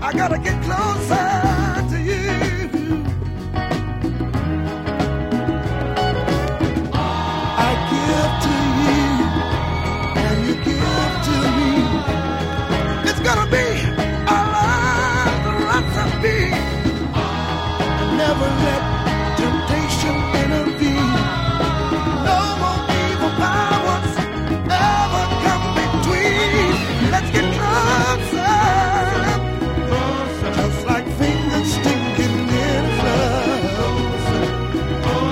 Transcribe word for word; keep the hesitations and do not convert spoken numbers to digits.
I gotta get closer to you. I give to you, and you give to me. It's gonna be